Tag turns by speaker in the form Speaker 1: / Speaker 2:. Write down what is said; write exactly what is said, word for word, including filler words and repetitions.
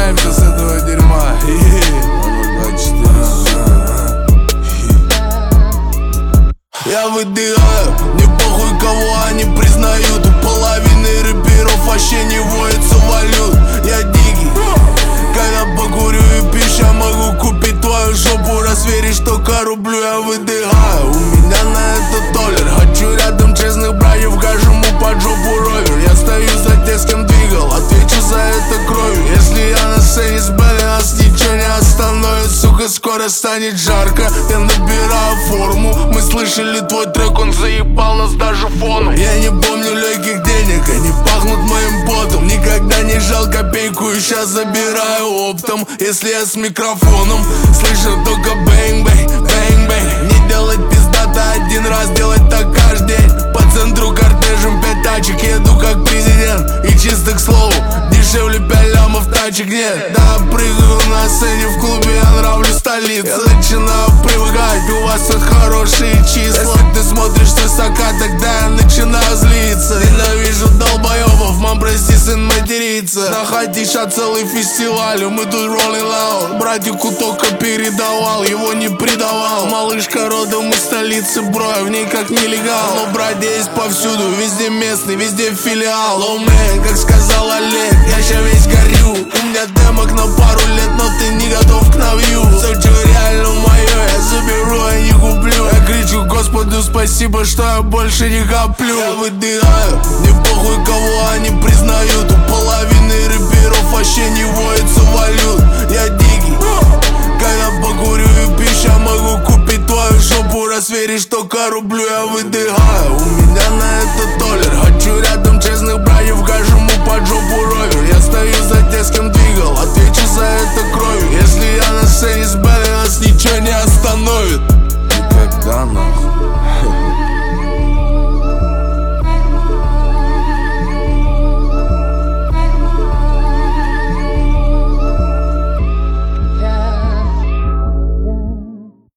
Speaker 1: Убираемся с этого дерьма. Я выдыхаю, мне похуй, кого они признают. У половины рэперов вообще не водится валют. Я дикий, когда покурю и пищу, я могу купить твою жопу. Раз веришь, только рублю, я выдыхаю. У меня на это доллар. Хочу рядом честных братьев, каждому под жопу ровер. Я стою за тех, с кем двигал, отвечу за это кровью. Если я на сцене с Белли, нас ничего не остановит. Сука, скоро станет жарко, я набираю форму. Мы слышали твой трек, он заебал нас даже фоном. Я не помню легких денег, они пахнут моим потом. Никогда не жал копейку и сейчас забираю оптом. Если я с микрофоном, слышу только бэнг-бэнг, бэнг-бэнг. Не делать пиздато один раз, делать так каждый день. По центру кортежем пять тачек, еду как президент. И чисто к слову, дешевле пять лямов тачек нет. Да, прыгаю на сцене в клубе, я нравлюсь столице. Я начинаю привыкать, у вас тут хорошие числа. Если ты смотришь свысока, тогда я начинаю злиться. Ненавижу долбоебов, мам, прости, сын матерится. На хатиша целый фестиваль, мы тут rolling loud. Братику только передавал, его не предавал. Малышка родом из столицы, бро, в ней как нелегал. Но братья есть повсюду, везде местный, везде филиал. О, мэн, как сказал Олег, я ща весь горю. У меня демок на пару лет, но ты не готов к навью. Все, что реально мое, я заберу, я не куплю. Я кричу Господу спасибо, что я больше не коплю. Я выдыхаю, мне похуй, кого они признают. У половины рэперов вообще не водится валют.